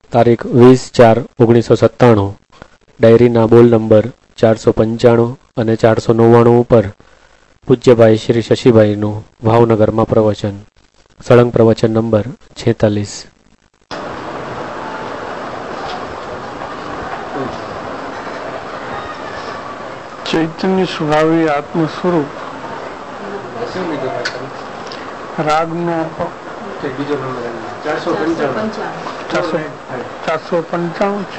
તારીખ 20/4/1997, ડાયરીના બોલ નંબર 495 અને 499 ઉપર પૂજ્યભાઈ શ્રી શશીભાઈનું ભાવનગરમાં પ્રવચન. સળંગ પ્રવચન નંબર 46. ચૈતન્ય સ્વભાવી આત્મ સ્વરૂપ રાગનો 495 છે.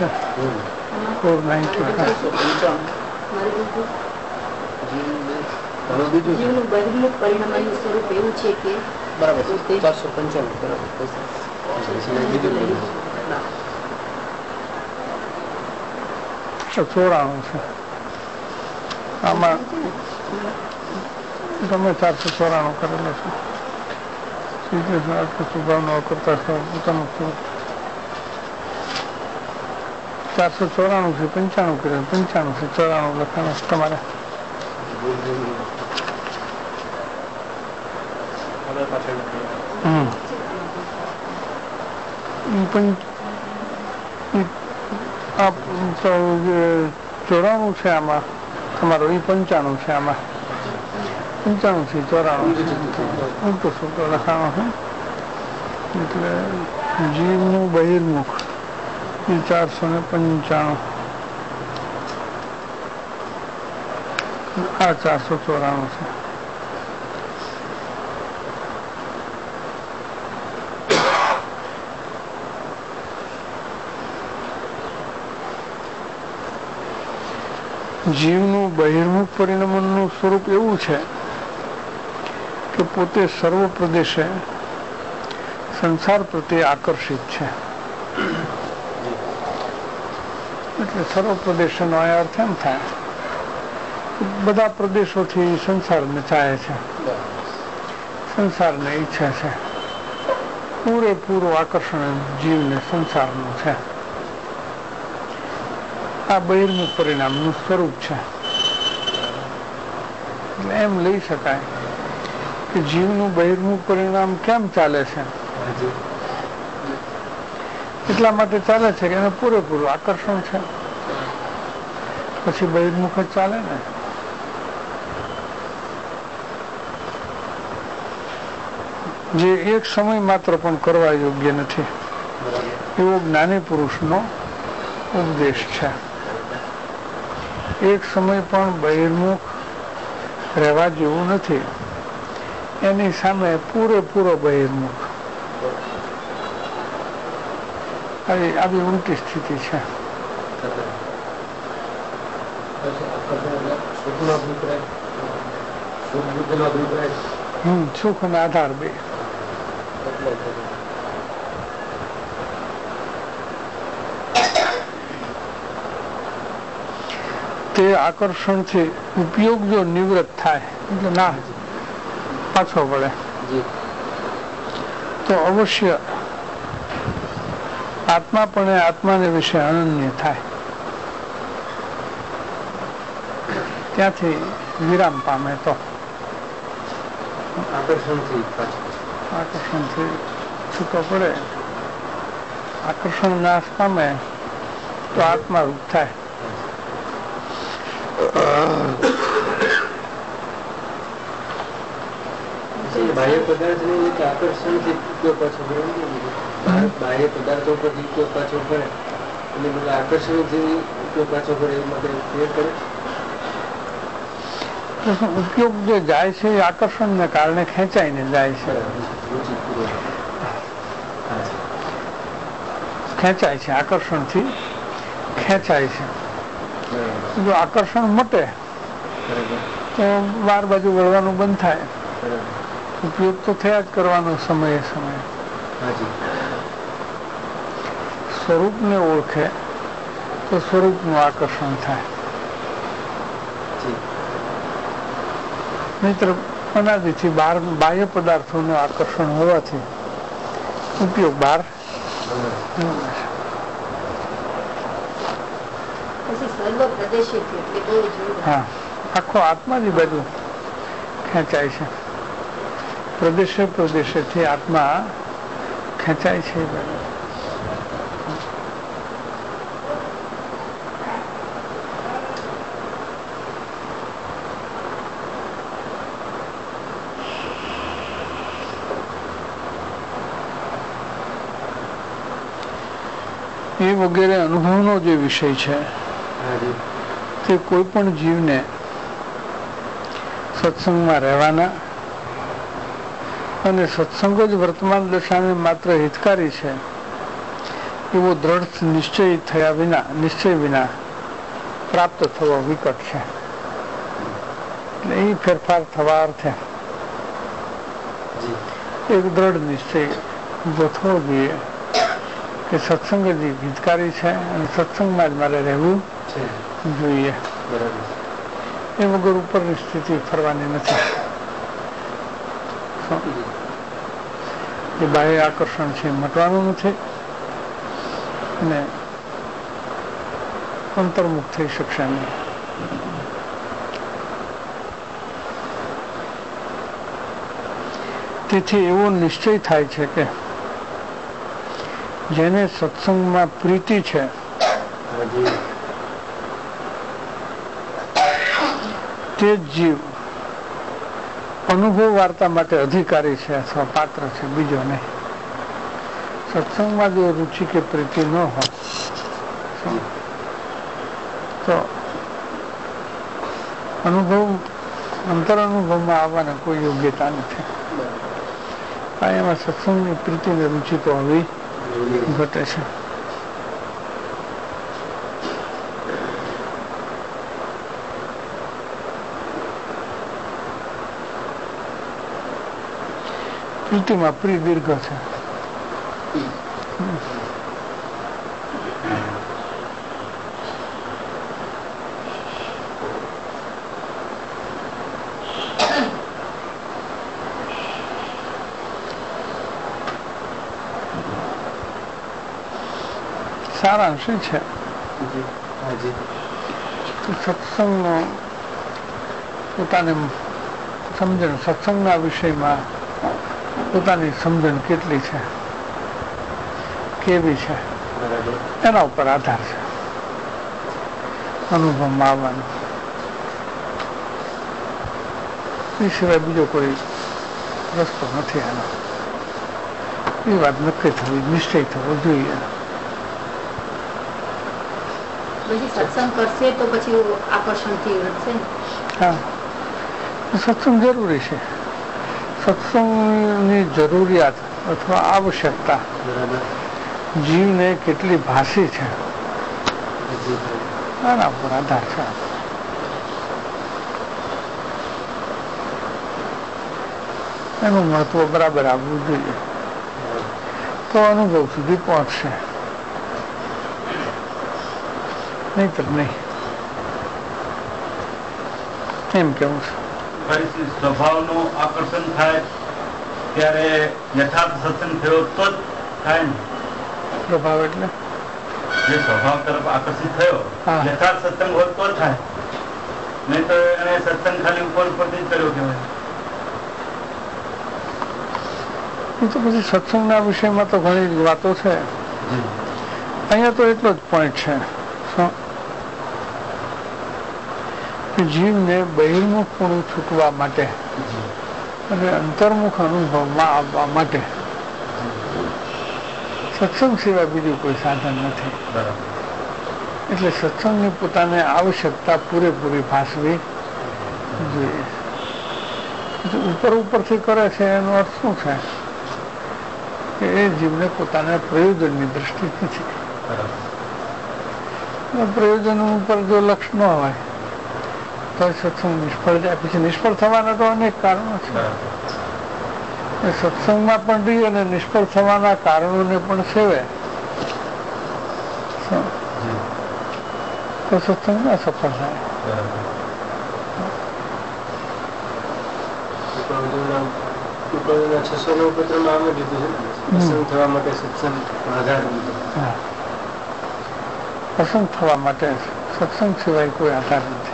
494 છે. આમાં તમે 494 કરેલો છે. સ્વભાવનો કરતા પોતાનું 494 થી 95 કર્યું, 95 થી 94 લખાણું તમારે. ચોરાણું છે આમાં તમારો, એ 95 છે આમાં. 95 થી 94 ઊંટો સૂટો લખાણો છે. એટલે જીવનું બહિર્મુખ એ 495, આ 494 છે. જીવનું બહિર્મુખ પરિણમનનું સ્વરૂપ એવું છે કે પોતે સર્વ પ્રદેશે સંસાર પ્રત્યે આકર્ષિત છે. એટલે સર્વ પ્રદેશનો અર્થ એમ થાય બધા પ્રદેશોથી સંસારને ચાહે છે, સંસારને ઈચ્છે છે. પૂરેપૂરું આકર્ષણ જીવને સંસારનું છે. આ બહિર્મુખ પરિણામનું સ્વરૂપ છે. એટલે એમ લઈ શકાય કે જીવનું બહિર્મુખ પરિણામ કેમ ચાલે છે? એટલા માટે ચાલે છે કે એને પૂરેપૂરું આકર્ષણ છે, પછી બહિર્મુખ જ ચાલે ને. જે એક સમય માત્ર પણ કરવા યોગ્ય નથી એવો જ્ઞાની પુરુષનો ઉપદેશ છે. એક સમય પણ બહિર્મુખ રહેવા જેવું નથી, એની સામે પૂરેપૂરો બહિર્મુખ, આવી ઊંટી સ્થિતિ છે. સુખ અને આધાર બે. તે આકર્ષણથી ઉપયોગ જો નિવૃત્ત થાય, એટલે ના પાછો પડે, તો અવશ્ય આત્મા પણ આત્માને વિશે અનન્ય થાય, ત્યાંથી વિરામ પામે. તો આકર્ષણથી છૂટો પડે, આકર્ષણ નાશ પામે તો આત્મારૂપ થાય. બાહ્ય પદાર્થ ને આકર્ષણ થી ઉપયોગ પાછો બાહ્ય પદાર્થો પર ઉપયોગ પાછો પડે એટલે બધા આકર્ષણ થી ઉપયોગ પાછો પડે એ માટે ક્લિયર કરે. ઉપયોગ જે જાય છે એ આકર્ષણ ને કારણે ખેંચાઈને જાય છે, ખેંચાય છે, આકર્ષણ થી ખેંચાય છે. જો આકર્ષણ મટે તો બાર બાજુ વળવાનું બંધ થાય, ઉપયોગ તો થયા જ કરવાનો સમયે સમયે. સ્વરૂપને ઓળખે તો સ્વરૂપનું આકર્ષણ થાય. મિત્ર અનાદિથી બાહ્ય પદાર્થોનું આકર્ષણ હોવાથી ઉપયોગ બહાર. હા, આખો આત્માની બાજુ ખેંચાય છે. પ્રદેશે પ્રદેશેથી આત્મા ખેંચાય છે. એ વગેરે અનુભવનો જે વિષય છે તે કોઈ પણ જીવને સત્સંગમાં રહેવાના અને સત્સંગ જ વર્તમાન દશાને માત્ર હિતકારી છે એવો દ્રઢ નિશ્ચય વિના પ્રાપ્ત થવો વિકટ છે. એટલે એ ફેરફાર થવા અર્થે એક દ્રઢ નિશ્ચય ઉભો થવો જોઈએ કે સત્સંગ જ હિતકારી છે અને સત્સંગમાં જ મારે રહેવું જોઈએ. એ વગર ઉપરની સ્થિતિ ફરવાની નથી. એ બાહ્ય આકર્ષણ છે મટવાનું નથી અને અંતર્મુખ થઈ શકશે નહીં. તેથી એવો નિશ્ચય થાય છે કે જેને સત્સંગમાં પ્રીતિ છે તે જ જીવ અનુભવ વાર્તા માટે અધિકારી છે અથવા પાત્ર છે, બીજો નહીં. સત્સંગમાં જો રુચિ કે પ્રીતિ ન હોય તો અંતર અનુભવમાં આવવાના કોઈ યોગ્યતા નથી. એમાં સત્સંગની પ્રીતિ ને રુચિ તો હવે ઘટે છે. પ્રીતિમાં પ્રી દીર્ઘ છે. સારાંશ છે સત્સંગનો પોતાને સમજણ, સત્સંગના વિષયમાં પોતાની સમજણ કેટલી છે, કેવી છે, એના ઉપર આધાર છે અનુભવમાં આવવાનો. એ સિવાય બીજો કોઈ રસ્તો નથી એનો. એ વાત નક્કી થવી, નિશ્ચય થવો જોઈએ. પછી સત્સંગ કરશે તો પછી આકર્ષણથી વધશે ને? હા, સત્સંગ જરૂરી છે. સત્સંગની જરૂરિયાત અથવા આવશ્યકતા જીવને કેટલી ભાષી છે આના પર આધાર છે. એનું મહત્વ બરાબર આવવું જોઈએ તો અનુભવ સુધી પહોંચશે, નહીતર નહીં. એમ કેવું છે. સ્વભાવનું આકર્ષણ થાય ત્યારે યથાર્થ સત્સંગ થયો તો જ થાય ને. સ્વભાવ એટલે જે સ્વભાવ તરફ આકર્ષિત થયો યથાર્થ સત્સંગ હોય તો થાય, નહીં તો એને સત્સંગ ખાલી ઉપર ઉપરથી જ કર્યો કહેવાય. એ તો પછી સત્સંગના વિષયમાં તો ઘણી વાતો છે. અહીંયા તો એટલો જ પોઈન્ટ છે કે જીવને બહિર્મુખપણું છૂટવા માટે અને અંતર્મુખ અનુભવમાં આવવા માટે સત્સંગ સિવાય બીજું કોઈ સાધન નથી. એટલે સત્સંગની પોતાને આવશ્યકતા પૂરેપૂરી ભાસવી જોઈએ. ઉપરથી કરે છે એનો અર્થ શું છે કે એ જીવને પોતાના પ્રયોજનની દ્રષ્ટિ નથી. પ્રયોજન ઉપર જો લક્ષ ન હોય તો સત્સંગ નિષ્ફળ જાય. પછી નિષ્ફળ થવાના તો અનેક કારણો છે. સત્સંગમાં પણ રહી અને નિષ્ફળ થવાના કારણોને પણ સેવે તો સત્સંગ ના સફળ થાય. પસંદ થવા માટે સત્સંગ સિવાય કોઈ આધાર નથી.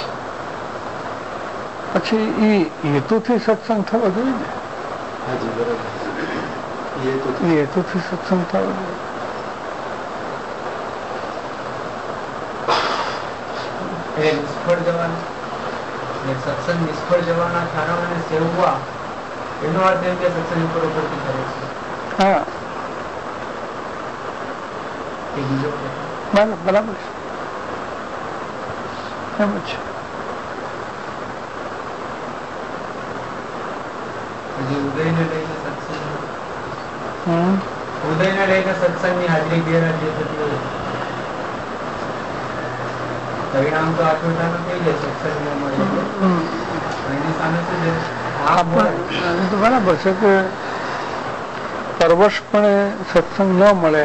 પછી એ હેતુથી સત્સંગ થવો જોઈએ ને. હેતુથી સત્સંગ થવો જોઈએ. નિષ્ફળ જવાના સત્સંગ નિષ્ફળ જવાના કારણોને સેવવા એનો અર્થ એમ કે સત્સંગ ઉપર ઉપરથી કરે છે. હા, બરાબર છે એમ જ ઉદયને લઈને સત્સંગની હાજરી ગેરહાજરી થતી હોય પરિણામ તો આત્મધાન થઈ જાય સત્સંગમાં મળે એની સામે શું છે બરાબર છે કે પરવશપણે સત્સંગ ન મળે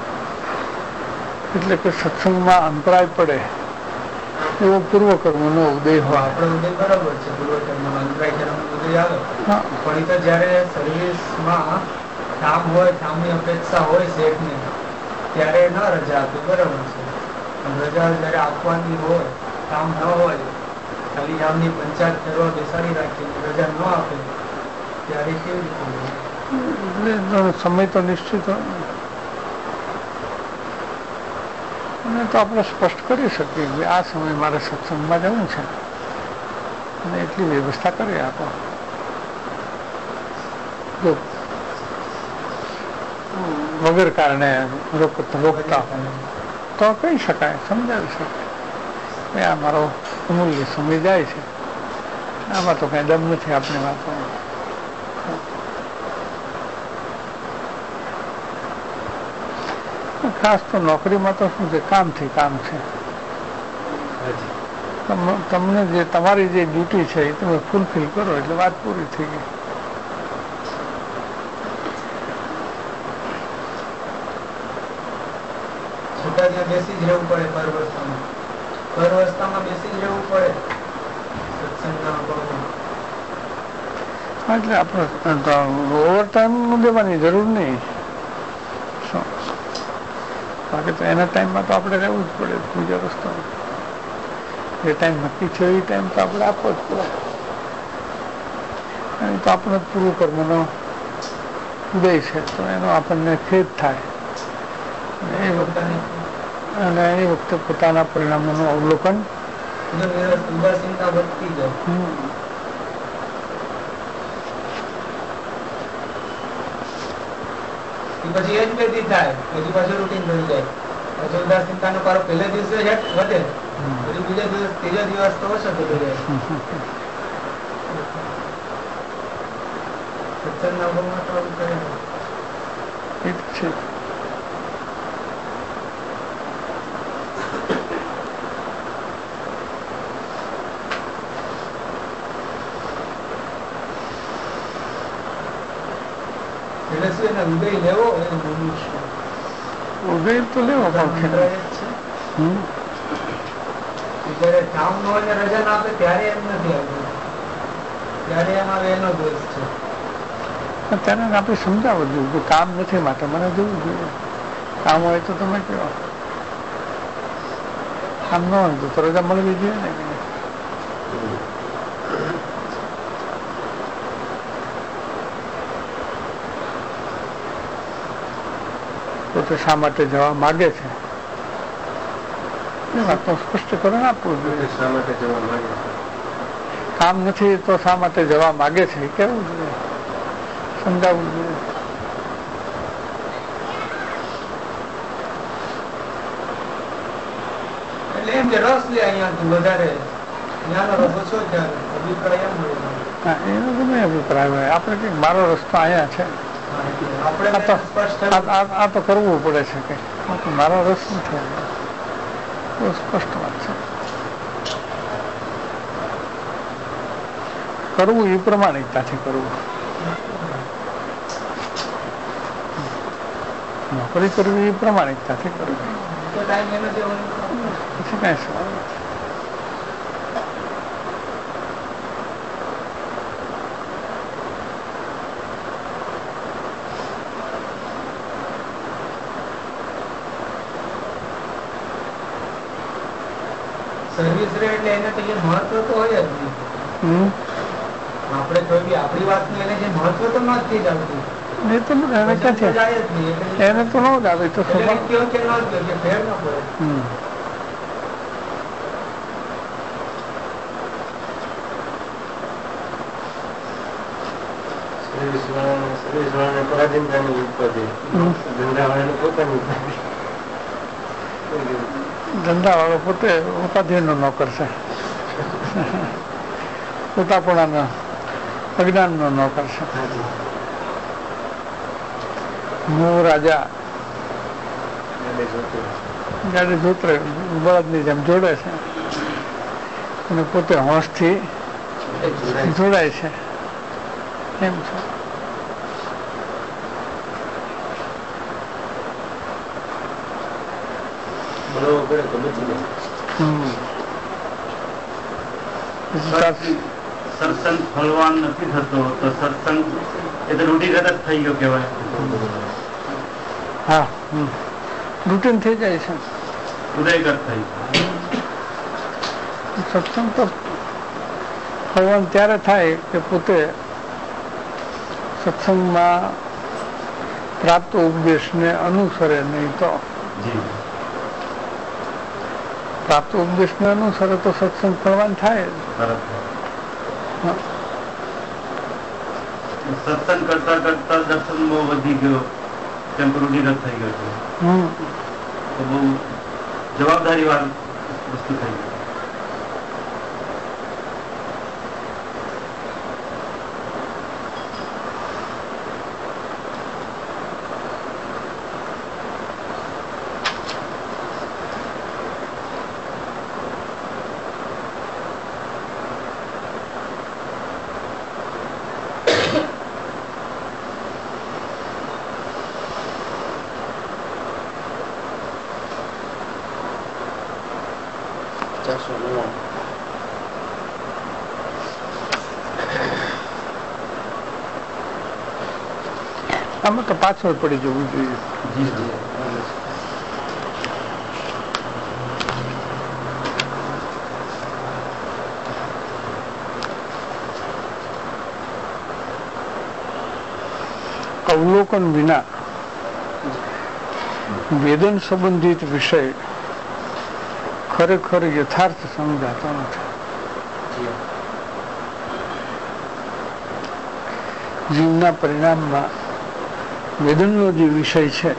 એટલે કે સત્સંગમાં અંતરાય પડે એવો પૂર્વકર્મનો ઉદય હોય. આપણો ઉદય બરાબર છે, પૂર્વકર્મનો અંતરાય કર્મ ઉદય આવે પણ એ તો જયારે સર્વિસમાં કામ હોય, કામની અપેક્ષા હોય શેઠને ત્યારે ન રજા આપે બરાબર છે. રજા જયારે આપવાની હોય, કામ ન હોય, ખાલી કામની પંચાયત કરવા બેસાડી રાખી રજા ન આપે ત્યારે કેવી રીતે સમય તો નિશ્ચિત હોય અને તો આપણે સ્પષ્ટ કરી શકીએ કે આ સમય મારે સત્સંગમાં જવું છે અને એટલી વ્યવસ્થા કરી આપો. જો વગર કારણે રોકતા તો કહી શકાય, સમજાવી શકાય આ મારો અમૂલ્ય સમય જાય છે, આમાં તો કઈ દમ નથી આપણી વાતો. ખાસ તો નોકરીમાં તો શું છે, કામથી કામ છે. તમને જે તમારી જે ડ્યુટી છે એ તમે ફૂલફિલ કરો એટલે વાત પૂરી થઈ ગઈ. બેસી જ રહેવું પડે, પરવસ્થામાં બેસી જ રહેવું પડે એટલે આપણે ઓવર ટાઈમ દેવાની જરૂર નહીં, બાકી તો એના ટાઈમમાં તો આપણે રહેવું જ પડે. બીજો રસ્તો જે ટાઈમ નક્કી છે એ ટાઈમ તો આપણે આપવો જ પડે. અને તો આપણો પૂર્વ કર્મનો ઉદય છે તો એનો આપણને ખેદ થાય અને એ વખતે પોતાના પરિણામોનું અવલોકન ઉદાસીનતા વધતી જાય. પછી એ જ પેદી થાય, પછી પાછું રૂટીન બની જાય. પછી ઉદાસીનતા નો પારો પહેલા દિવસે વધે, પછી બીજા દિવસ ત્રીજા દિવસ તો ઓછો થતો જાય. સત્સંગના અનુભવમાં તો આવું કરે છે. ઉદય લેવો ઉદય તો લેવો જયારે કામ ન હોય રજા ના આપે ત્યારે એમ નથી આવતું, ત્યારે એમ આવે એનો દોષ છે. ત્યારે આપણે સમજાવવું જોઈએ કે કામ નથી માટે મને જોવું જોઈએ. કામ હોય તો તમે કહો, કામ ન હોય તો રજા મળવી જોઈએ ને. પોતે શા માટે જવા માગે છે એ વાત તો સ્પષ્ટીકરણ આપવું જોઈએ. શા માટે જવા માંગે છે, કામ નથી તો શા માટે જવા માગે છે કેવું જોઈએ, સમજાવવું જોઈએ. એટલે એમ કે રસ લે અહીંયાથી વધારે ત્યાંનો રસ ઓછો થયો અભિપ્રાય એમ મળે. હા, એનો ગમે અભિપ્રાય હોય, આપણે કંઈક મારો રસ્તો અહીંયા છે આ તો કરવું પડે છે કે મારો રસ નથી, બહુ સ્પષ્ટ વાત છે. કરવું એ પ્રમાણિકતાથી કરવું, નોકરી કરવી એ પ્રમાણિકતાથી કરવી, પછી કઈ સવાલ નથી. સર્વિસ રે એટલે એને તો મહત્વ તો હોય જ નહીં. આપણે કોઈ બી આપણી વાત નું એને જે મહત્વ તો નથી જ આવતું. એને તો ન જ આવે તો ફેર ન પડે. સર્વિસ વાળાને પરાધીનતાની ઉપાધિ, ધંધા વાળાને પોતાની ઉપાધિ. ધંધા વાળો પોતે ઉપાધિનો નોકર છે, પોતાપણાનો અજ્ઞાનનો નોકર છે. હું રાજા ગાડી જોતરે બળદની જેમ જોડે છે અને પોતે હોંશથી જોડાય છે એમ છે. સત્સંગ ફળવાન નથી થતો તો સત્સંગ એ તો રૂઢિગત જ થઈ ગયો કહેવાય. હા, રૂટીન થઈ જાય છે, ઉદયગત થઈ. સત્સંગ તો ફળવાન ત્યારે થાય કે પોતે સત્સંગમાં પ્રાપ્ત ઉપદેશને અનુસરે, નહીં તો પ્રાપ્ત ઉપદેશને અનુસરે તો સત્સંગ ફળવાન થાય. સત્સંગ કરતા કરતા દર્શન બહુ વધી ગયો, તેમ રૂઢિગત થઈ ગયો છે, તો બહુ જવાબદારી વાળી વસ્તુ થઈ ગઈ. આમાં તો પાછળ પડી જવું જોઈએ. અવલોકન વિના વેદન સંબંધિત વિષય ખરેખર યથાર્થ સમજાતો નથી. જીવના પરિણામમાં વેદનનો જે વિષય છે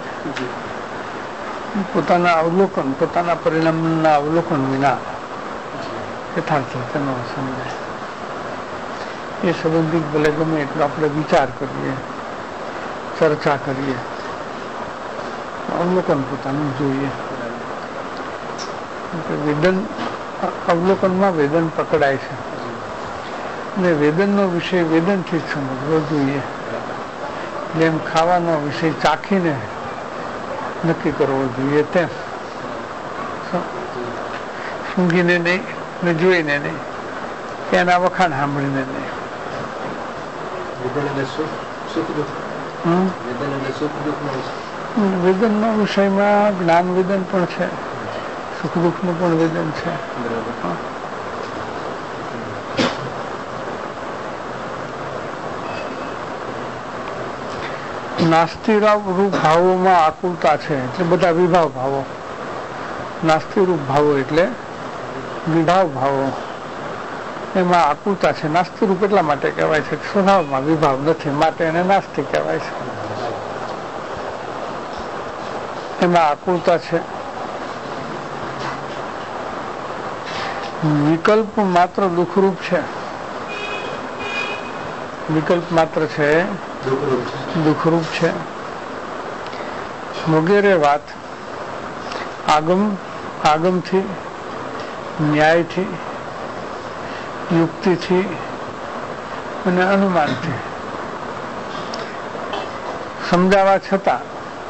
પોતાના અવલોકન, પોતાના પરિણામના અવલોકન વિના યથાર્થ તેનો સમજાય. એ સંબંધિત ભલે ગમે એટલો આપણે વિચાર કરીએ, ચર્ચા કરીએ, અવલોકન પોતાનું જોઈએ. વેદન અવલોકનમાં વેદન પકડાય છે અને વેદનનો વિષય વેદનથી જ સમજવો જોઈએ. જેમ ખાવાનો વિષય ચાખીને નક્કી કરવો જોઈએ તેમ સૂંઘીને નહીં ને જોઈને નહીં, એના વખાણ સાંભળીને નહીં. વેદનનો વિષયમાં જ્ઞાન વેદન પણ છે, સુખ દુઃખનું પણ વેદન છે. નાસ્તિ રૂપ ભાવોમાં આકુલતા છે, એટલે બધા વિભાવ ભાવો. નાસ્તિ રૂપ ભાવો એટલે વિભાવ ભાવો, એમાં આકુલતા છે. નાસ્તિ રૂપ એટલા માટે કહેવાય છે કે સ્વભાવમાં વિભાવ નથી, માટે એને નાસ્તિ કહેવાય છે. એમાં આકુલતા છે. વિકલ્પ માત્ર દુઃખરૂપ છે, વિકલ્પ માત્ર છે દુઃખરૂપ છે. વગેરે વાત આગમથી, ન્યાયથી, યુક્તિથી અને અનુમાનથી સમજાવવા છતાં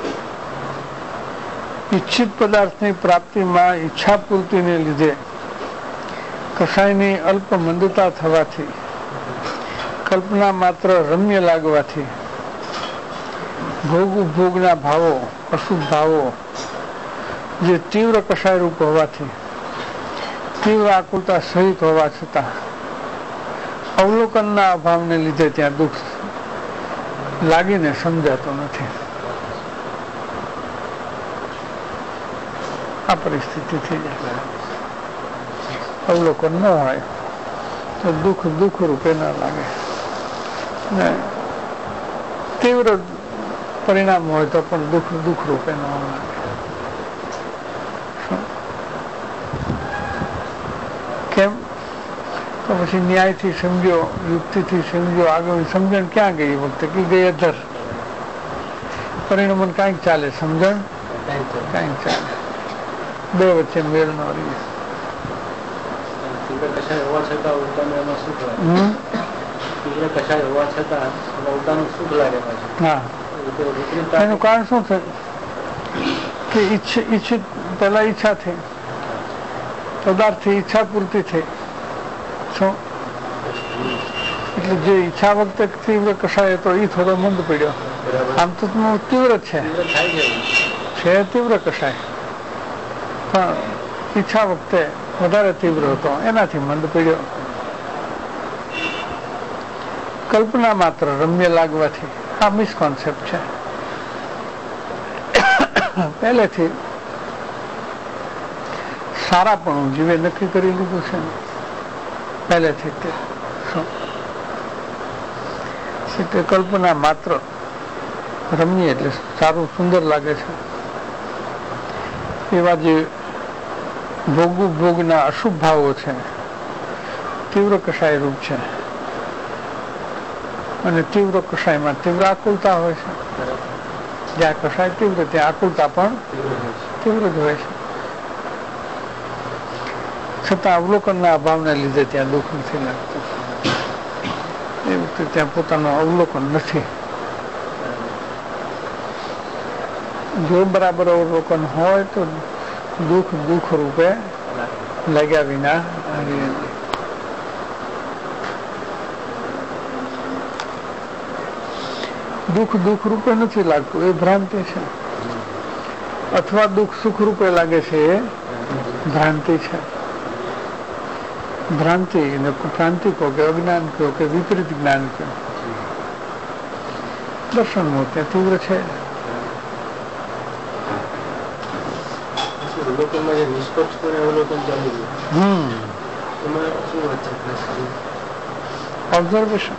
ઈચ્છિત પદાર્થની પ્રાપ્તિમાં ઈચ્છા પૂર્તિને લીધે કસાયની અલ્પ મંદતા થવાથી, કલ્પના માત્ર રમ્ય લાગવાથી, ભોગ ઉપભોગના ભાવો, અશુભ ભાવો જે તીવ્ર કસાય રૂપ હોવાથી, તીવ્ર આકુલતા સહિત હોવા છતાં અવલોકનના અભાવને લીધે ત્યાં દુઃખ લાગીને સમજાતો નથી. આ પરિસ્થિતિ થઈ જાય. અવલોકન ન હોય તો દુઃખ દુઃખ રૂપે ન લાગે, ને તીવ્ર પરિણામ હોય તો પણ દુઃખ દુઃખ રૂપે ન લાગે. કેમ? તો પછી ન્યાયથી સમજ્યો, યુક્તિથી સમજ્યો, આગળ સમજણ ક્યાં ગઈ વખતે કે ગઈ અધર. પરિણામ કાંઈક ચાલે, સમજણ કાંઈક ચાલે, બે વચ્ચે મેળ ન રહી. એનું કારણ શું થયું કે ઈચ્છિત પેલા ઈચ્છા થઈ, પદાર્થથી ઈચ્છા પૂર્તિ થઈ. શું? એટલે જે ઈચ્છા વખતે તીવ્ર કસાય હતો એ થોડો મંદ પડ્યો. આમ તો તીવ્ર છે તીવ્ર કસાય, પણ ઈચ્છા વખતે વધારે તીવ્ર હતો, એનાથી મંદ પડ્યો. કલ્પના માત્ર રમ્ય લાગવાથી આ મિસકોન્સેપ્ટ છે. પહેલેથી સારાપણું જીવે નક્કી કરી લીધું છે પહેલેથી. તે કલ્પના માત્ર રમ્ય એટલે સારું સુંદર લાગે છે. એવા જે ભોગના અશુભ ભાવો છે તીવ્ર કસાય રૂપ છે, અને તીવ્ર કસાયમાં તીવ્ર આકુલતા હોય છે. જ્યાં કસાય તીવ્ર ત્યાં આકુલતા પણ તીવ્ર જ હોય છે. છતાં અવલોકનના અભાવને લીધે ત્યાં દુઃખ નથી લાગતું. એ વખતે ત્યાં પોતાનું અવલોકન નથી. જો બરાબર અવલોકન હોય તો દુઃખ રૂપે લાગ્યા વિના દુઃખ રૂપે નથી લાગતું, એ ભ્રાંતિ છે. અથવા દુઃખ સુખ રૂપે લાગે છે, એ ભ્રાંતિ છે. ભ્રાંતિ કહો કે અજ્ઞાન કહો કે વિપરીત જ્ઞાન કહો, દર્શનનું ત્યાં તીવ્ર છે. ઓબ્ઝર્વેશન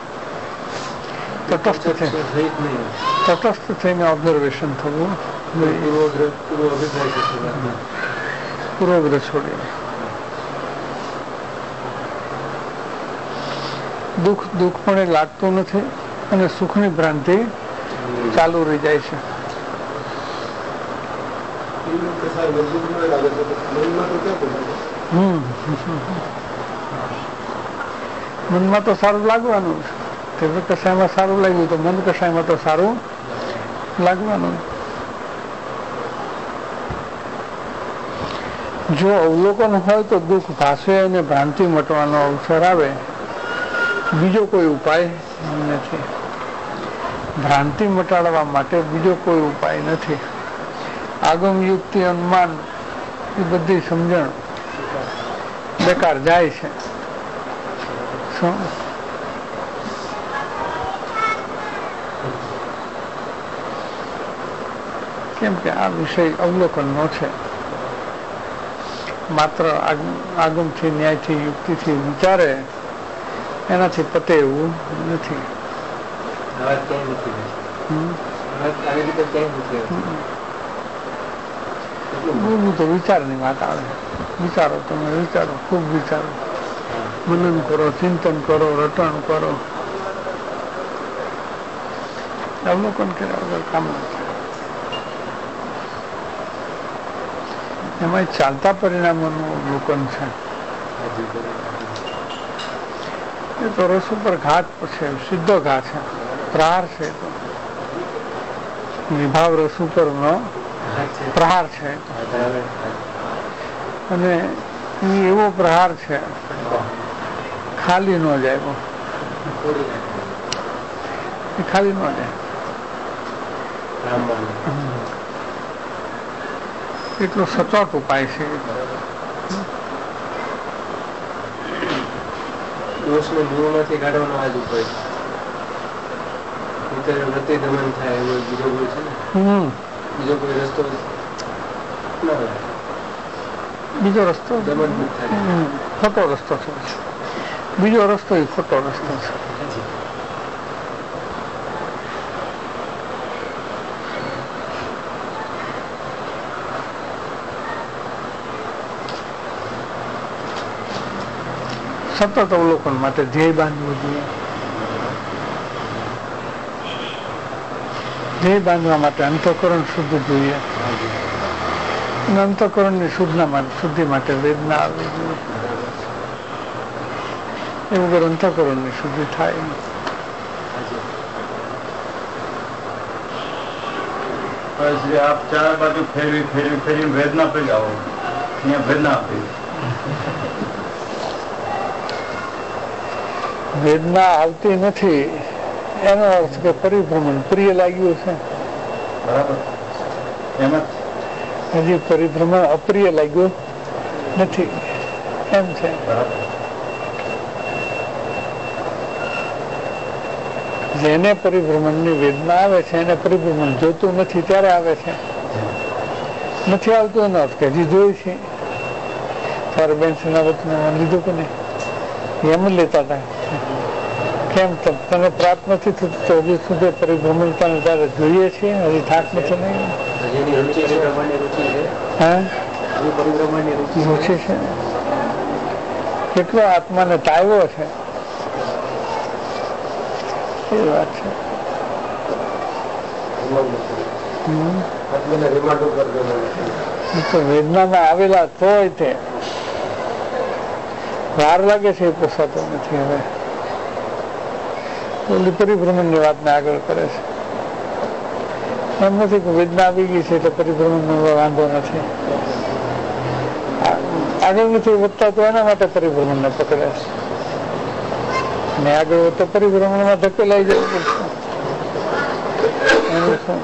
તટસ્થ થઈને ઓબ્ઝર્વેશન થવું, પૂર્વગ્રહ છોડીને. દુઃખ પણ એ લાગતું નથી, અને સુખની ભ્રાંતિ ચાલુ રહી જાય છે. મનમાં તો સારું લાગવાનું છે. તીવ્ર કસાયમાં સારું લાગ્યું તો મંદ કસાયમાં તો સારું લાગવાનું. જો અવલોકન હોય તો દુઃખ ભાષે અને ભ્રાંતિ મટવાનો અવસર આવે. બીજો કોઈ ઉપાય નથી. ભ્રાંતિ મટાડવા માટે બીજો કોઈ ઉપાય નથી. આગમ યુક્તિ અનુમાન એ બધી સમજણ બેકાર જાય છે. શું? કેમ કે આ વિષય અવલોકનનો છે. માત્ર આગમથી ન્યાયથી યુક્તિથી વિચારે એનાથી પતે એવું નથી. બહુ તો વિચારની વાત આવે. વિચારો, તમે વિચારો, ખૂબ વિચારો, મનન કરો, ચિંતન કરો, રટણ કરો. અવલોકન કર્યા વગર કામ નથી. એમાં ચાલતા પરિણામોનું અવલોકન છે. એ તો રસ ઉપર ઘાત છે, સીધો ઘાત છે, પ્રહાર છે. વિભાવ રસ ઉપરનો પ્રહાર છે, અને એ એવો પ્રહાર છે ખાલી ન જાય. એ ખાલી ન જાય. એટલો સચોટ ઉપાય છે. દોષને મૂળમાંથી કાઢવાનો આ જ ઉપાય છે. વૃત્તિ દમન થાય એવો બીજો કોઈ છે ને, બીજો કોઈ રસ્તો ના હોય. બીજો રસ્તો દમન થાય, ખોટો રસ્તો છે. બીજો રસ્તો એ ખોટો રસ્તો છે. સતત અવલોકન માટે ધ્યેય બાંધવું જોઈએ. ધ્યેય બાંધવા માટે અંતઃકરણ શુદ્ધ જોઈએ અને અંતઃકરણની શુદ્ધિ માટે વેદના આવવી જોઈએ. એ વગર અંતઃકરણની શુદ્ધિ થાય નહીં. આપ ચાર બાજુ ફેરવી ફેરવી ફેરવી વેદના પડી આવો, અહીંયા વેદના આપી. વેદના આવતી નથી એનો અર્થ કે પરિભ્રમણ પ્રિય લાગ્યું છે. બરાબર. એમાં હજી પરિભ્રમણ અપ્રિય લાગ્યું નથી એમ છે. બરાબર. જેને પરિભ્રમણની વેદના આવે છે એને પરિભ્રમણ જોતું નથી ત્યારે આવે છે. નથી આવતું એનો અર્થ કે હજી જોયું છે. તારે બેન સેનાવતનું લીધું કે નહીં એમ જ લેતા હતા. કેમ તને પ્રાપ્ત નથી થતું તો હજી સુધી પરિભ્રમણ તને તારે જોઈએ છીએ, હજી થાક નથી નહીં. રુચિ છે. કેટલો આત્માને તાવ્યો છે એ વાત છે. તો વેદનામાં આવેલા તોય તે વાર લાગે છે એ પોસાતો નથી. હવે પરિભ્રમણની વાતને આગળ કરે છે. એમ નથી કે વેદના આવી ગઈ છે એટલે પરિભ્રમણનો વાંધો નથી. આગળ નથી વધતા તો એના માટે પરિભ્રમણને પકડે છે અને આગળ વધતા પરિભ્રમણમાં ધકેલાઈ જવું પડશે. એનું શું?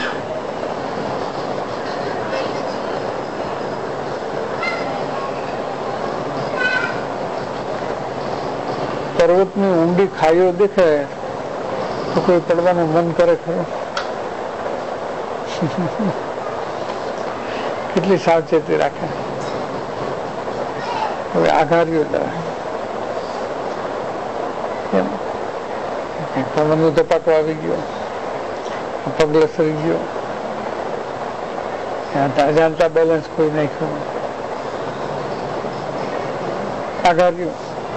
પર્વતની ઊંડી ખાઈઓ દેખાય તો કોઈ પડવાનું મન કરે ખરું? કેટલી સાવચેતી રાખે. હવે આઘારીઓ પવનનો ધપાટો આવી ગયો, પગલે સરી ગયો, અજાણતા બેલેન્સ કોઈ નાખ્યું, આઘારીઓ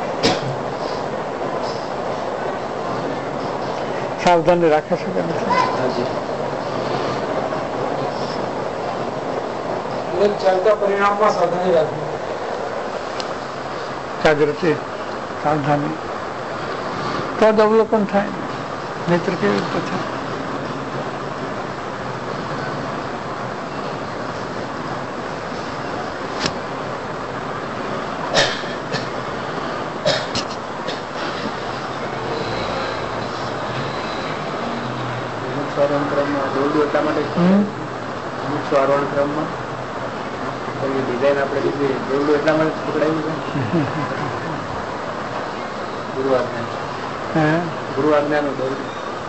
સાવધાની રાખે છે કે નથી? ચાલતા પરિણામમાં સાવધાની રાખવી. જાગૃતિ સાવધાની તો જ અવલોકન થાય ને, નહીતર કેવી રીતે થાય? એટલા માટે આરોહણ ક્રમમાં ડિઝાઇન આપણે લીધી જેવડું એટલા માટે પકડાયું છે. ગુરુ આજ્ઞાનું દોરડું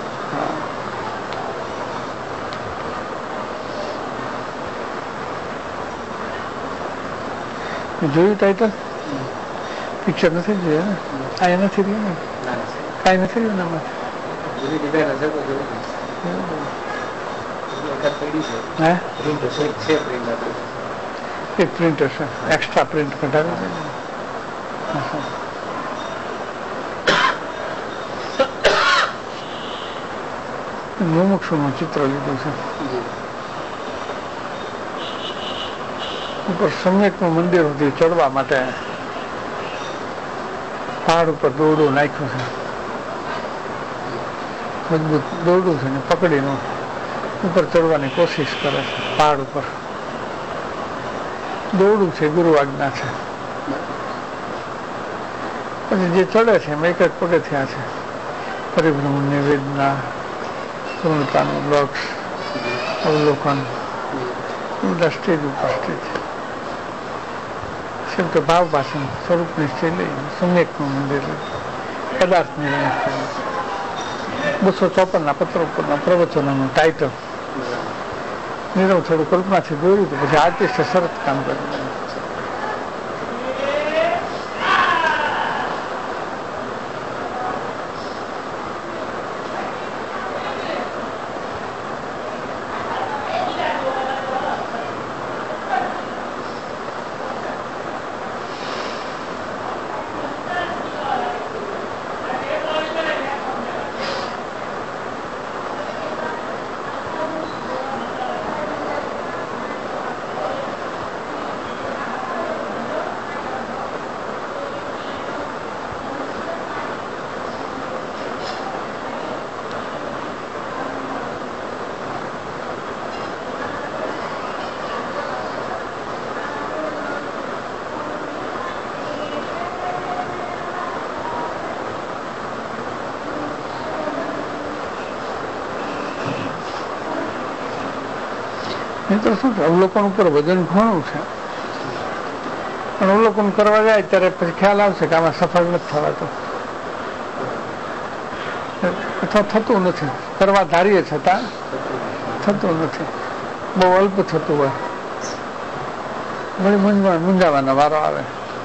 જોયું ટાઇટલ? પિક્ચર નથી જોયું ને? આ નથી રહ્યું ને? કાંઈ નથી રહ્યું એનામાં. જૂની ડિઝાઇન હશે તો જોયું. એક પ્રિન્ટ હશે, એક્સ્ટ્રા પ્રિન્ટ કઢાવી દે. મુમુક્ષુનું ચિત્ર લીધું છે. ઉપર સમ્યકનું મંદિર સુધી ચડવા માટે પહાડ ઉપર દોરડું નાખ્યું છે. મજબૂત દોરડું છે ને પકડીને ઉપર ચડવાની કોશિશ કરે છે. પહાડ ઉપર દોરડું છે, ગુરુ આજ્ઞા છે. પછી જે ચડે છે એમ એક જ પગથિયાં છે. પરિભ્રમણની વેદના, પૂર્ણતાનું લક્ષ, અવલોકન બધા સ્ટેજ ઉપર સ્થિત છે. શબ્દ ભાવ ભાષણ સ્વરૂપ નિશ્ચય લઈ સમ્યકનું મંદિર પદાર્થ નિર્ણય 254 પત્રો ઉપરના પ્રવચનોનું ટાઇટલ નીરવ થોડું કલ્પનાથી દોર્યું હતું. પછી આર્ટિસ્ટે સરસ કામ કર્યું. મિત્ર શું છે, અવલોકન ઉપર વજન ઘણું છે, પણ અવલોકન કરવા જાય ત્યારે પછી ખ્યાલ આવશે કે આમાં સફળ નથી થવાતું અથવા થતું નથી, કરવા ધારીએ છતાં થતું નથી, બહુ અલ્પ થતું હોય, વળી મૂંઝાવાનો વારો આવે.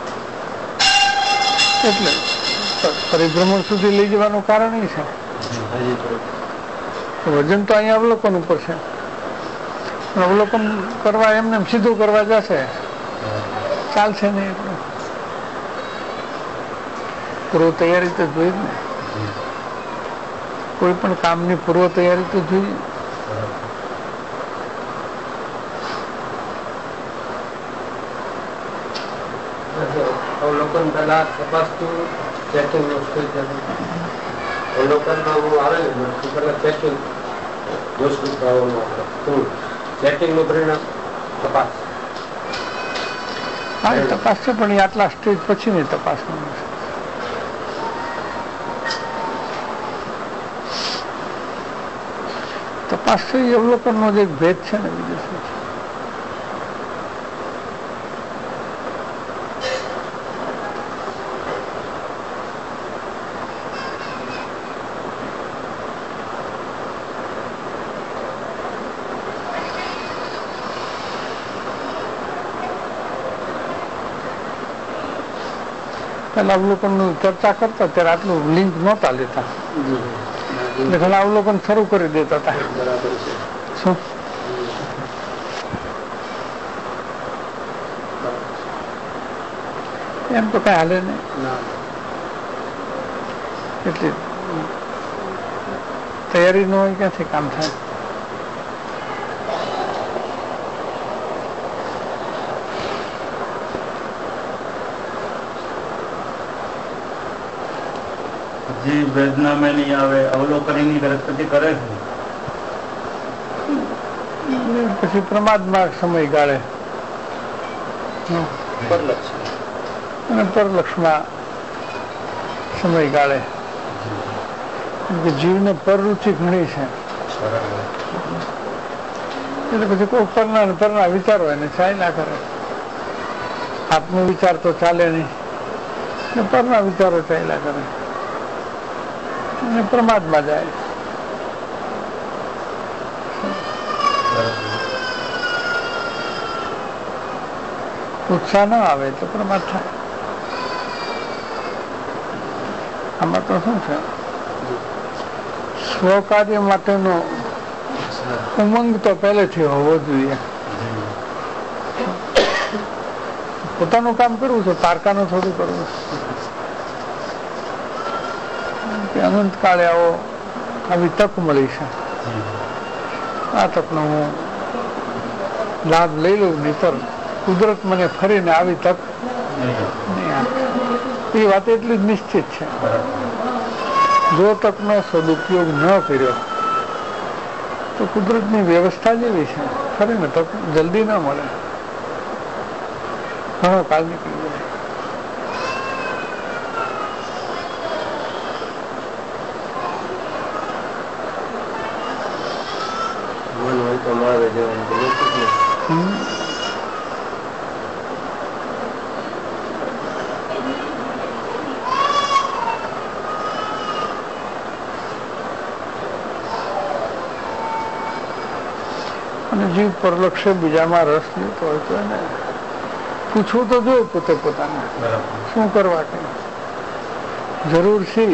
એટલે પરિભ્રમણ સુધી લઈ જવાનું કારણ એ છે. વજન તો અહીંયા અવલોકન ઉપર છે, અવલોકન કરવા એમને સીધું કરવા જશે ચાલશે નહીં. એટલું પૂર્વ તૈયારી તો જોઈએ જ ને, કોઈ પણ કામની પૂર્વ તૈયારી તો જોઈએ. અવલોકન પેલા તપાસતું ચેકિંગ અવલોકનમાં હું આવે ને પેલા ચેકિંગ ચેકિંગ નું પરિણામ તપાસ. હા, એ તપાસ છે, પણ એ આટલા સ્ટેજ પછીની તપાસવાનું છે. તપાસ છે એ અવલોકનનો જ એક ભેદ છે ને, બીજું શું છે. પેલા અવલોકનની ચર્ચા કરતા ત્યારે આટલું લિંક નહોતા લેતા, એટલે ઘણા અવલોકન શરૂ કરી દેતા હતા. શું એમ તો કઈ હાલે નહીં, એટલે તૈયારી ન હોય ક્યાંથી કામ થાય. જે વેદનામાં નહીં આવે, અવલોકન એની ગરજપતિ કરે છે, પછી પ્રમાદમાં સમયગાળે અને પરલક્ષમાં સમયગાળે, જીવને પરરુચિ ઘણી છે, એટલે પછી કોઈ પરના વિચારો એને ચાલ્યા કરે. આત્મ વિચાર તો ચાલે નહીં, પરના વિચારો ચાલ્યા કરે અને પ્રમાદમાં જાય. ઉત્સાહ ન આવે તો પ્રમાદ થાય. આમાં તો શું છે, સ્વકાર્ય માટેનો ઉમંગ તો પહેલેથી હોવો જોઈએ. પોતાનું કામ કરવું છે, પારકાનું થોડું કરવું છે. અનંત કાળે આવી તક મળી છે, આ તકનો હું લાભ લઈ લઉં, નહીતર કુદરત મને ફરીને આવી તક નહીં આપે. એ વાત એટલી જ નિશ્ચિત છે. જો તકનો સદુપયોગ ન કર્યો તો કુદરતની વ્યવસ્થા જેવી છે, ફરીને તક જલ્દી ન મળે, ઘણો કાળ નીકળી જાય. અને જીવ પરલક્ષે બીજામાં રસ લેતો હોય તો એને પૂછવું તો જોઈએ પોતે પોતાને, શું કરવા કઈ જરૂર છે.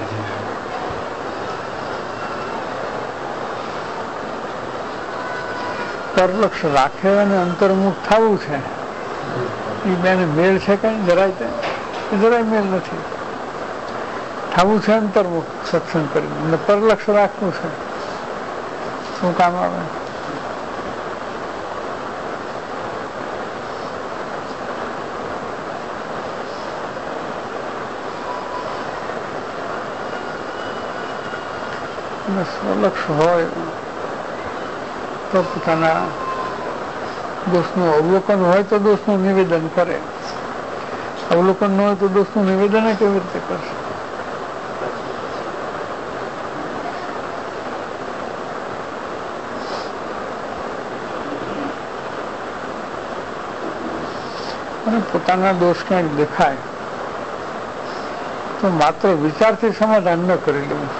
પરલક્ષ રાખે અને અંતર્મુખ થવું છે, એ બેને મેળ છે કઈ જરાય? જરાય મેળ નથી. થવું છે અંતર્મુખ સત્સંગ કરીને, અને પરલક્ષ રાખવું છે, શું કામ આવે? સ્વલક્ષ હોય તો પોતાના દોષનું અવલોકન હોય તો દોષનું નિવેદન કરે, અવલોકન ન હોય તો દોષનું નિવેદન કેવી રીતે કરશે? અને પોતાના દોષ ક્યાંક દેખાય તો માત્ર વિચારથી સમાધાન ન કરી લેવું,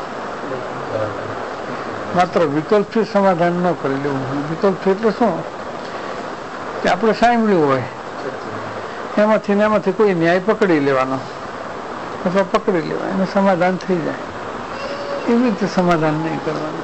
માત્ર વિકલ્પથી સમાધાન ન કરી લેવું. વિકલ્પ એટલે શું કે આપણે સાંભળ્યું હોય એમાંથી ને એમાંથી કોઈ ન્યાય પકડી લેવાનો અથવા પકડી લેવા, એનું સમાધાન થઈ જાય. એવી રીતે સમાધાન નહીં કરવાનું.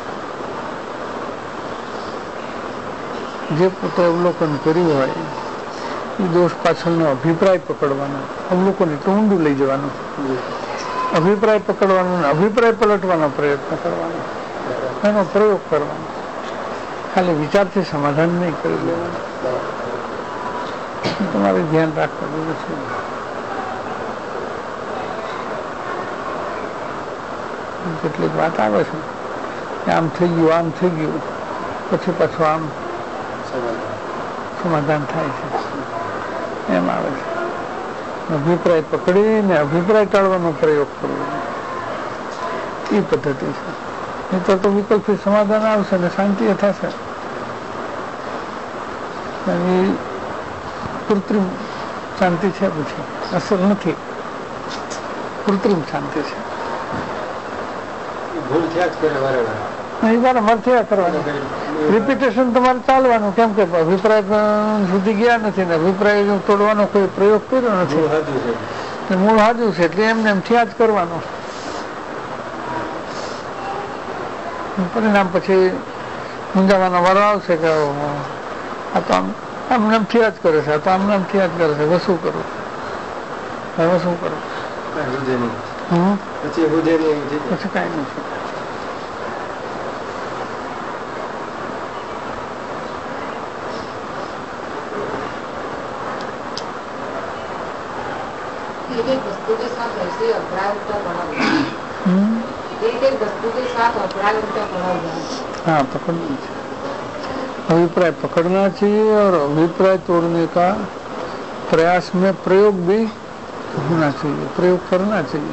જે પોતે અવલોકન કર્યું હોય એ દોષ પાછળનો અભિપ્રાય પકડવાનો. અવલોકન એટલે ઊંડું લઈ જવાનું, અભિપ્રાય પકડવાનો, અભિપ્રાય પલટવાનો પ્રયત્ન કરવાનો, એનો પ્રયોગ કરવાનો. ખાલી વિચારથી સમાધાન નહીં કરી લેવાનું. તમારે ધ્યાન રાખવાનું છે. કેટલીક વાત આવે છે કે આમ થઈ ગયું, આમ થઈ ગયું, પછી પાછું આમ સમાધાન થાય છે, એમ આવે છે. અભિપ્રાય પકડીને અભિપ્રાય ટાળવાનો પ્રયોગ કરવો એ પદ્ધતિ છે. નહીં તો વિકલ્પથી સમાધાન આવશે ને શાંતિ થશે. એ કૃત્રિમ શાંતિ છે, પછી અસર નથી, કૃત્રિમ શાંતિ છે. ભૂલ થયા જ કરે વારંવાર. વારંવાર થયા કરવાનું, રિપીટેશન તમારે ચાલવાનું. કેમ કે અભિપ્રાય સુધી ગયા નથી ને અભિપ્રાય તોડવાનો કોઈ પ્રયોગ કર્યો નથી. મૂળ હાજુ છે એટલે એમને એમ થયા જ કરવાનું. પરિણામ પછી મૂંઝાવાનો વારો આવશે કે આ તો આમને એમ થયા જ કરે છે, આ તો આમને એમ થયા જ કરે છે, હવે શું કરું, હવે શું કરું, પછી કઈ નથી. एक वस्तु के साथ ऐसे अपराध उल्टा पड़ा हुआ है, एक वस्तु के साथ अपराध उल्टा पड़ा हुआ है. हाँ, पकड़ना चाहिए, अभिप्राय पकड़ना चाहिए और अभिप्राय तोड़ने का प्रयास में प्रयोग भी होना चाहिए, प्रयोग करना चाहिए,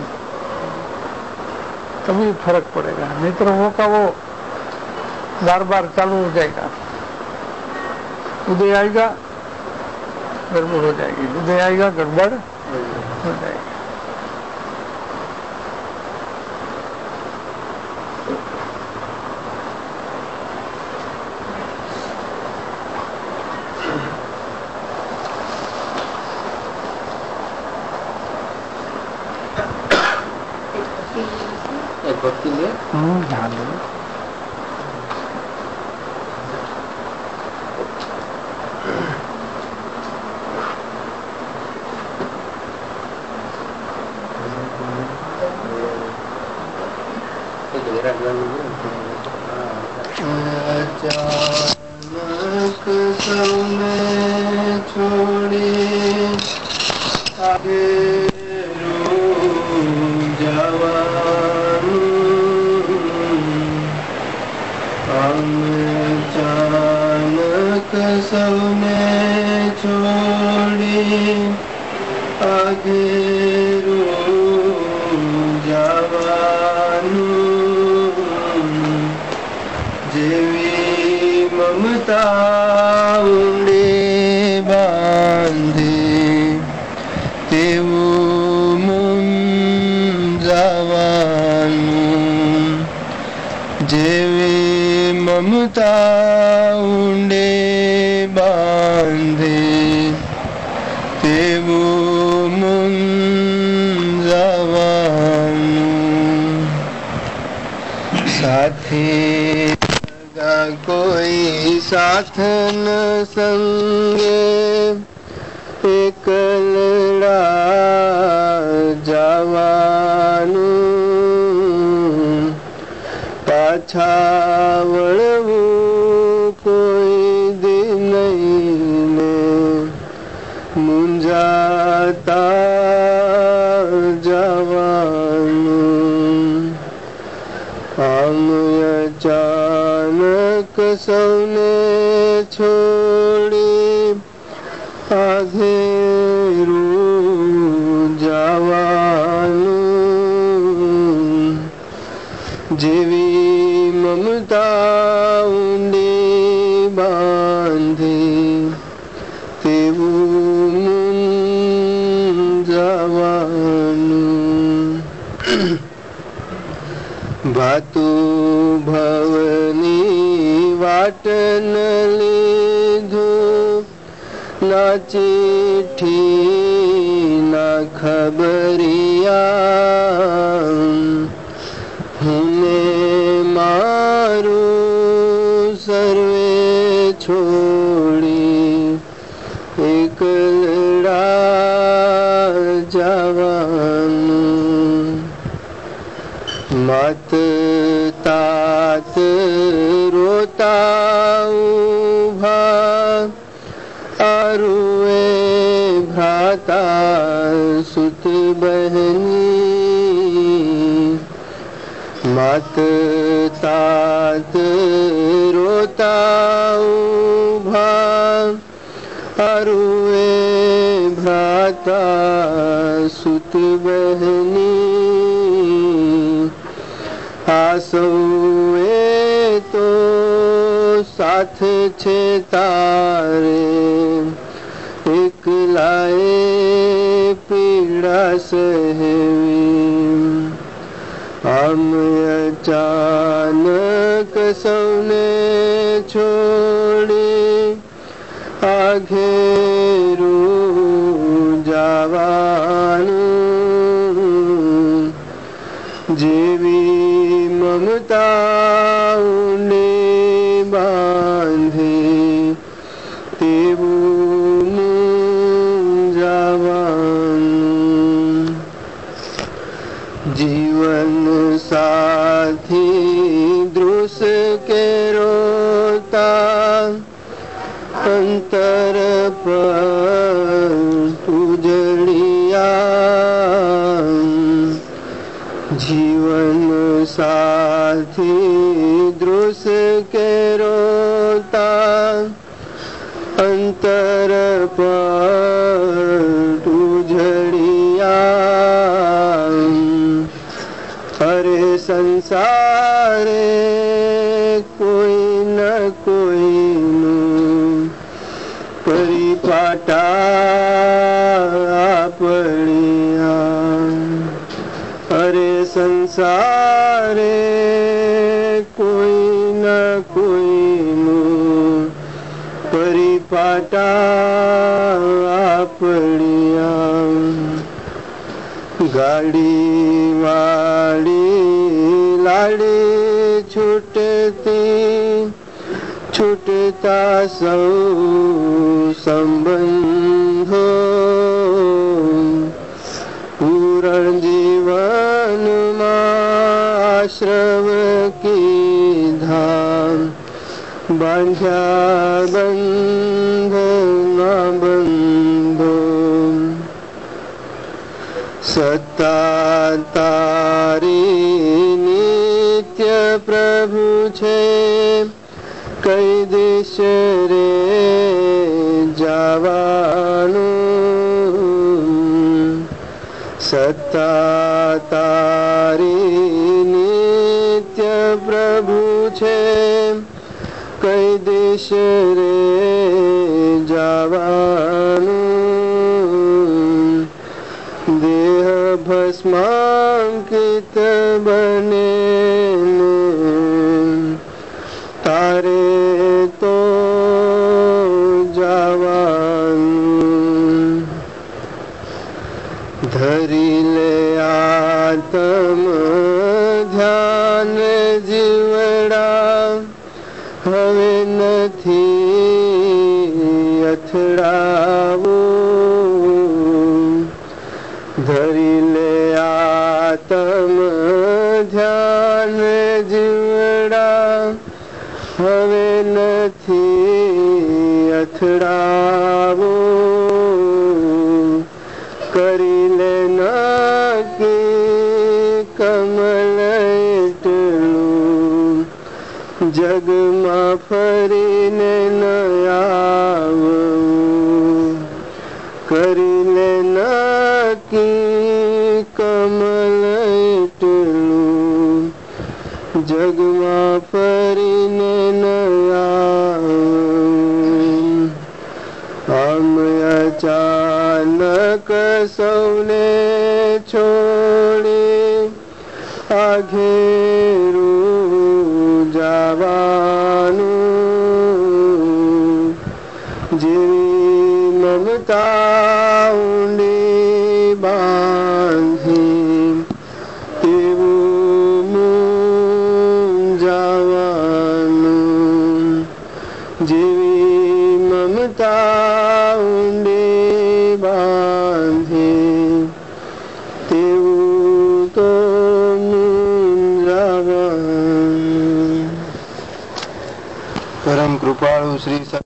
तभी फर्क पड़ेगा. नहीं तो वो का वो बार बार चालू हो जाएगा. उदय आएगा गड़बड़ हो जाएगी, उदय आएगा गड़बड़ हो जाएगी. एक भक्ति में ध्यान दो. अचानक समय छोड़े आगे जवानी अचानक समय छोड़े आगे जवानी जेवी ममता उड़े बांधे तेवुं मुंजावानुं जेवी ममता उड़े बांधे तेवुं मुंजावानुं साथी कोई साथ न संगे એકલડા જવાનું પાછા વળવું કોઈ દી નહીં ને મુંજાતા જવાનું આમ અચાનક સૌને છોડી આઘેરું જવાનું જેવી મમતા ઊંડી બાંધી તેવું ભાતુ ભવની વાટ ન લીધું, ના ચિઠ્ઠી ના ખબરિયા, હું મારું સર્વે છોડી એકલડા જવાનું. માત તાત રોતા ઉભા, આરુએ ભ્રાતા સુત બહેની. માત તાત રોતા ઉભા, આરુએ ભ્રાતા સુત બહેની. આ સૌએ તો સાથ છે તારે, એકલાએ પીડા સહેવી. આમ અચાનક સૌને છોડી, આઘેરું જવાનું. જેવી મમતા ઊંડી બાંધી, તેવું જવાનું. જીવન સાથી દૃશ કે રોતા, અંતર પર ઉજળિયા. જીવન સાથી દૃશ કે રોતા, અંતર પર ઉજળિયા. અરે સંસારે કોઈ ન કોઈનું પરિપાટા પડ્યા. અરે સંસારે કોઈ ન કોઈનું પરિપાટા પડ્યા. ગાડી વાળી લાડી છૂટતી, છૂટતા સૌ સંબંધો. પૂરણ જીવનમાં આશ્રવ કીધા, બાંધ્યા બંધના બંધો. સત્તા તારી નિત્ય પ્રભુ છે, કઈ દિશ રે જવાનું. સત્તા તારી નિત્ય પ્રભુ છે, કઈ દિશ રે જવાનું. દેહ ભસ્માંકિત બને તારે તો જવાનું. ધરી લે આત્મ ધ્યાન જીવડા, હવે નથી અથડાવું. ધરી લે આત્મ ધ્યાન જીવડા, હવે નથી અથડાવું. કરી લે નક્કી કમલ એટલું, જગમાં ફરીને ન આવું. કરી લે નક્કી કમલ એટલું, જગમાં ફરીને ન આવું. આમ અચાનક સૌને છોડી, આઘેર મૂંઝાવાનું, જેવી મમતા ઊંડી બાંધી તેવું મૂંઝાવાનું, જેવી મમતા ઊંડી બાંધી તેવું તો મૂંઝાવાનું. પરમ કૃપાળુ શ્રી